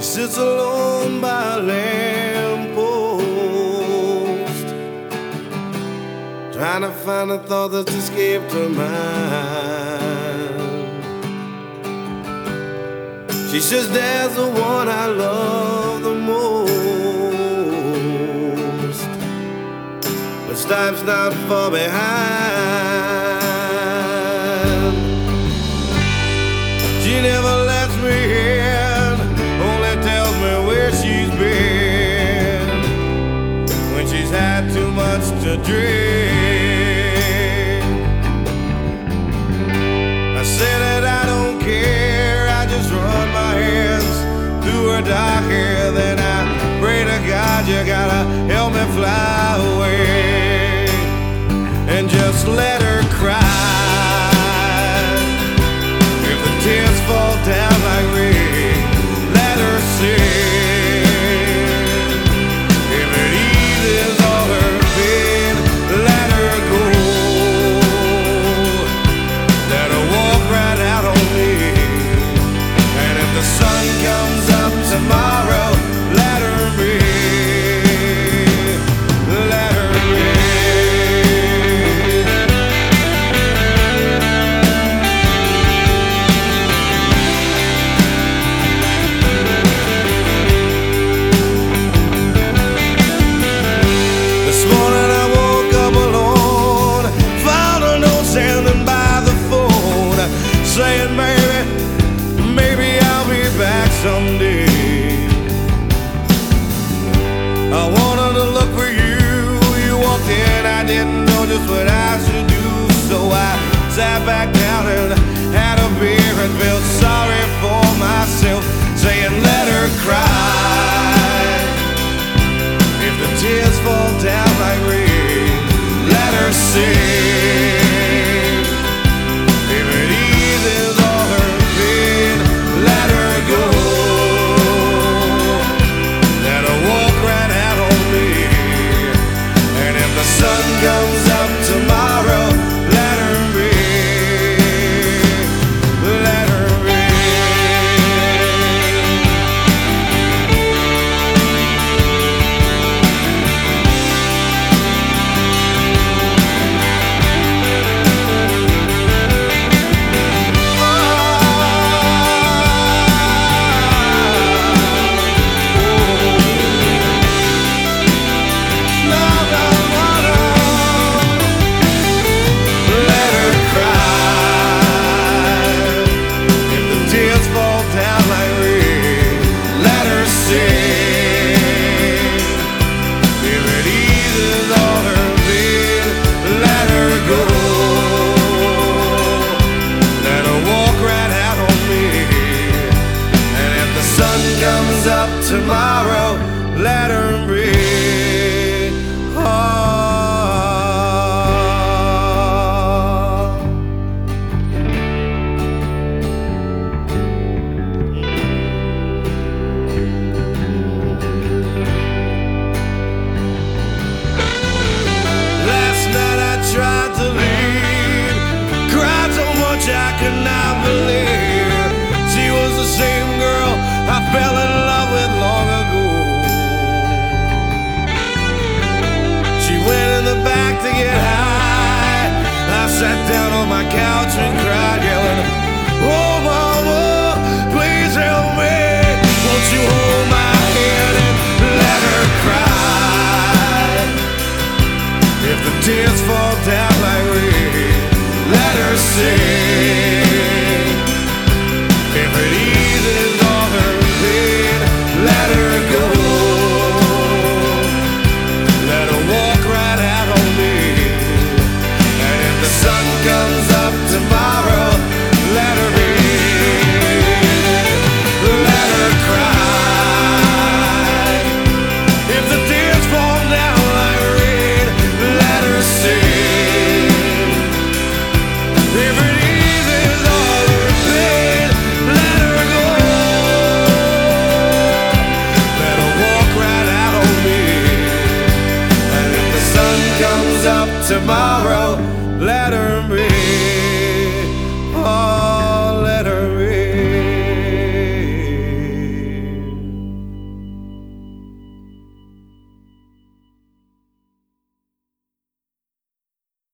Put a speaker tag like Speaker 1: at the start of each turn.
Speaker 1: sits alone by a lamppost, trying to find a thought that's escaped her mind. She says, "Dad's the one I love the most, but Stipe's not far behind." She never lets me in, only tells me where she's been when she's had too much to drink. I say that I don't care, I just run my hands through her dark hair. Then I pray to God, you gotta help me fly away and just let her cry. If the tears fall down like rain, let her sing. If it eases all her pain, let her go. Let her walk right out on me. And if the sun comes up tomorrow, let her be. Let her be. This morning I woke up alone, found a note standing by the phone, saying, maybe I'll be back someday. I wanted to look for you, you walked in, I didn't know just what I should do. So I sat back down and had a beer and felt sorry for myself, saying let her cry. If the tears fall down like rain, let her sing. If it eases all her pain, let her go. Let her walk right out on me. And if the sun comes up tomorrow, let her be. Let her be. Comes up tomorrow, let her breathe. Last night I tried to leave, cried so much I could not believe she was the same girl I fell in love with long ago. She went in the back to get high. I sat down on my couch and cried, yelling, "Oh mama, please help me. Won't you hold my hand and let her cry? If the tears fall down like rain, let her sing. If it eases all her pain, let her go. Let her walk right out on me. And if the sun comes up tomorrow, let her be. Let her cry. If the tears fall down like rain, let her sing. If it eases all her pain, let her go. Let her walk right out on me. And if the sun comes up tomorrow,